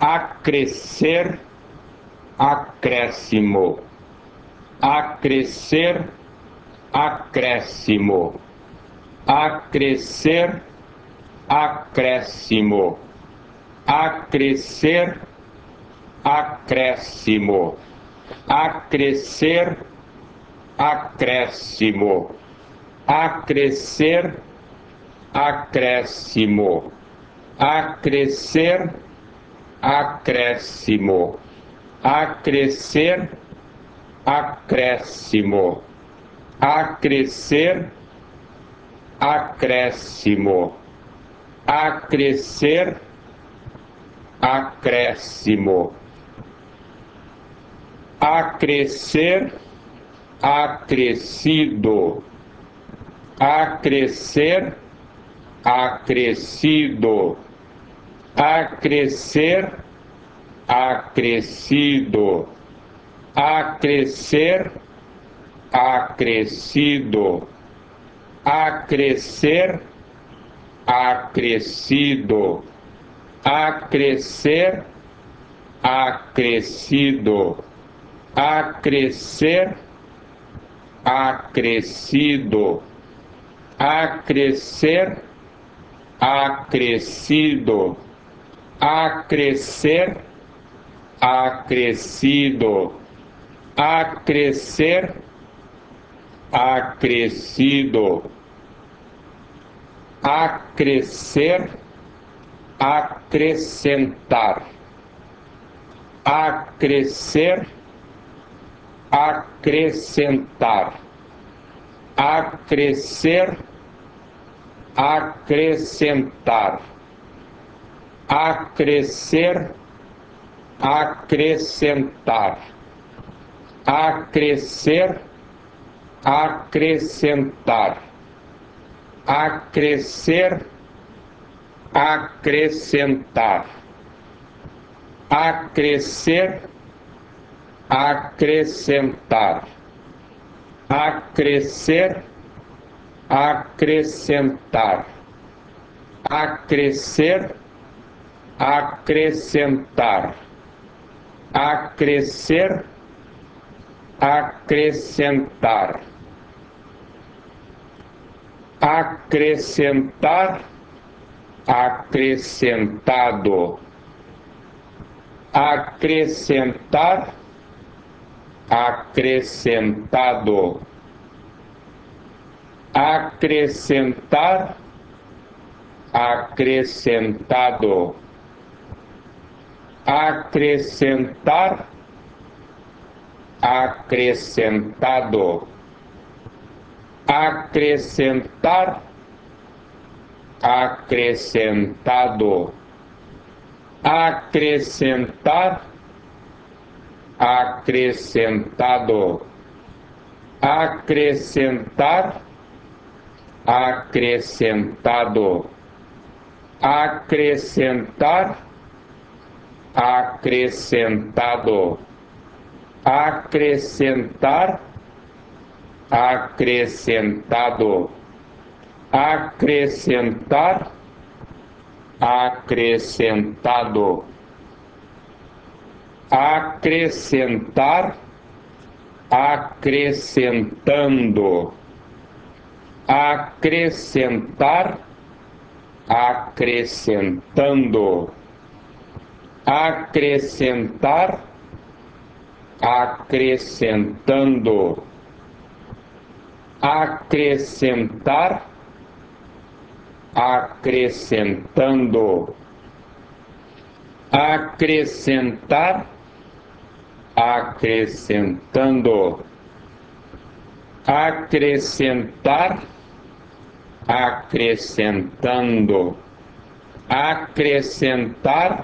acrescer, acréscimo, acrescer, acréscimo, acrescer, acréscimo, acrescer, acréscimo, acrescer, acréscimo, acrescer, acréscimo, acrescer, acréscimo, acrescer, acréscimo, acrescer, acréscimo, acrescer, acréscimo, acrescer, acrescido, acrescer, acrescido, acrescer, acrescido, acrescer, acrescido, acrescer, acrescido, acrescer, acrescido, acrescer, acrescido, acrescer, acrescido, acrescer, acrescido, acrescer, acrescido, acrescer, acrescentar, acrescer, acrescentar, acrescer, acrescentar, acrescer, acrescentar, acrescer, acrescentar, acrescer, acrescentar, acrescer, acrescentar, acrescer, acrescentar, acrescer, acrescentar, acrescer, acrescentar, acrescentar, acrescentado, acrescentar, acrescentado, acrescentar, acrescentado, acrescentar, acrescentado, acrescentar, acrescentado, acrescentar, acrescentado, acrescentar, acrescentado, acrescentar, acrescentado, acrescentar, acrescentado, acrescentar, acrescentado, acrescentar, acrescentando, acrescentar, acrescentando, acrescentar, acrescentando, acrescentar, acrescentando, acrescentar, acrescentando, acrescentar, acrescentando, acrescentar,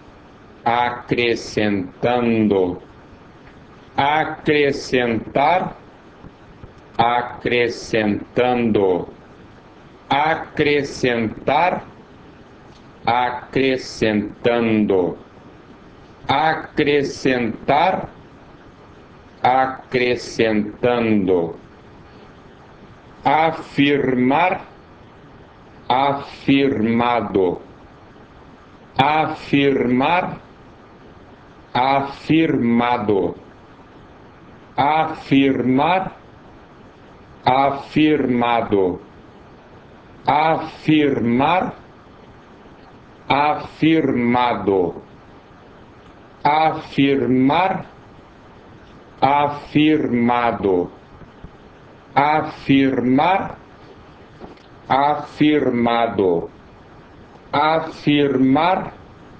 acrescentando, acrescentar, acrescentando, acrescentar, acrescentando, acrescentar, acrescentando, afirmar, afirmado, afirmar, afirmado, afirmar, afirmado, afirmar, afirmado, afirmar, afirmado, afirmar, afirmado, afirmar,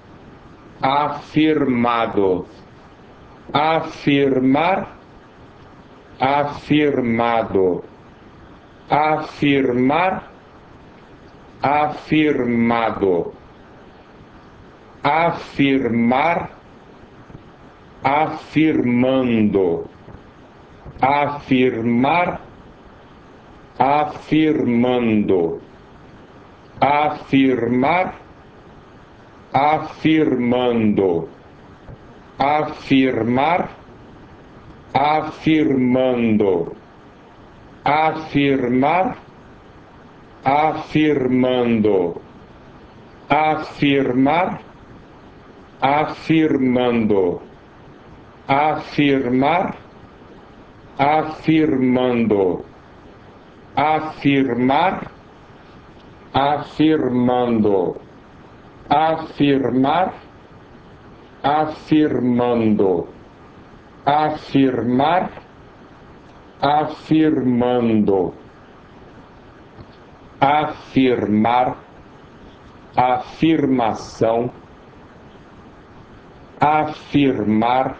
afirmado, afirmar, afirmado, afirmar, afirmado, afirmar, afirmando, afirmar, afirmando, afirmar, afirmando, afirmar, afirmando, afirmar, afirmando, afirmar, afirmando, afirmar, afirmando, afirmar, afirmando, afirmar, afirmando, afirmar, afirmando, afirmar, afirmação, afirmar,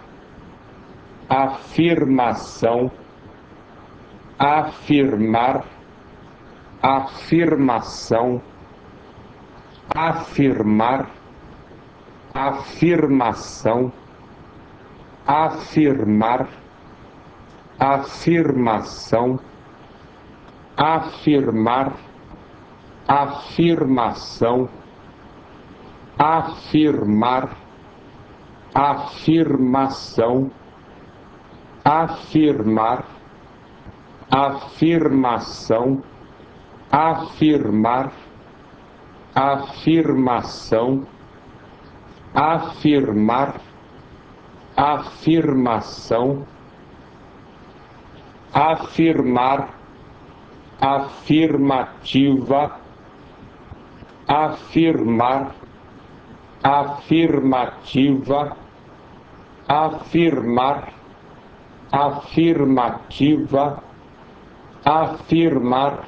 afirmação, afirmar, afirmação, afirmar, afirmação, afirmar, afirmação, afirmar, afirmação, afirmar, afirmação, afirmar, afirmação, afirmar, afirmação, afirmar, afirmação, afirmar, afirmativa, afirmar, afirmativa, afirmar, afirmativa, afirmar,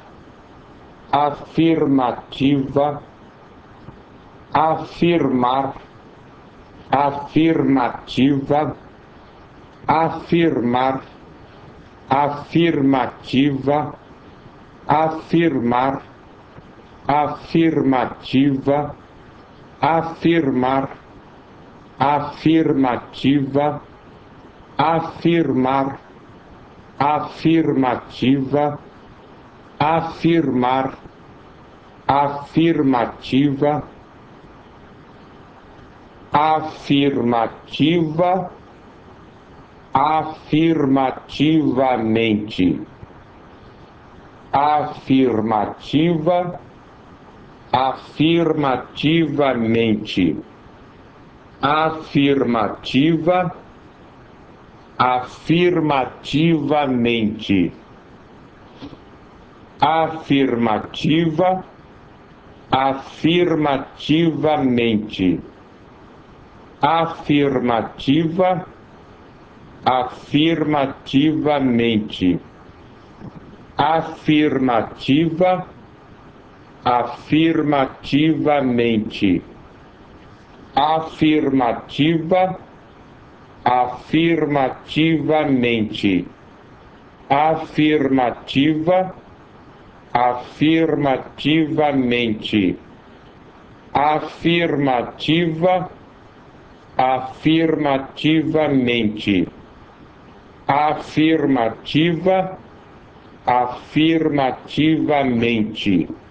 afirmativa, afirmar, afirmativa, afirmar, afirmativa, afirmar, afirmativa, afirmar, afirmativa, afirmar, afirmativa, afirmar, afirmativa, afirmativa, afirmativamente, afirmativa, afirmativamente, afirmativa, afirmativamente, afirmativa, afirmativamente, afirmativa, afirmativamente, afirmativa, afirmativamente, afirmativa, afirmativamente, afirmativa, afirmativamente, afirmativa, afirmativamente, afirmativa, afirmativamente.